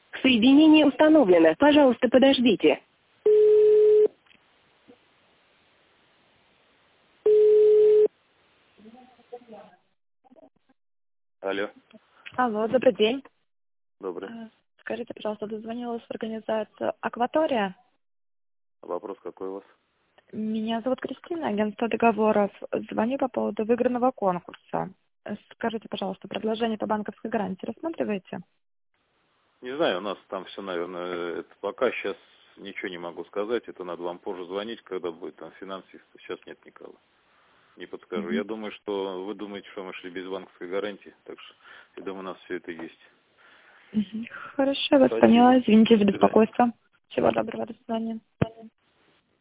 Соединение установлено. Пожалуйста, подождите. Алло, Алло, добрый день. добрый. Скажите, пожалуйста, дозвонилась в организацию «Акватория». Вопрос какой у вас? Меня зовут Кристина, агентство договоров. Звоню по поводу выигранного конкурса. Скажите, пожалуйста, предложение по банковской гарантии рассматриваете? Не знаю, у нас там все, наверное, это пока сейчас ничего не могу сказать. Это надо вам позже звонить, когда будет там финансист. Сейчас нет никого. Не подскажу. Я думаю, что вы думаете, что мы шли без банковской гарантии. Так что, я думаю, у нас все это есть. Хорошо, я вас Спасибо. поняла. Извините за До свидания. беспокойство. Всего доброго, до свидания.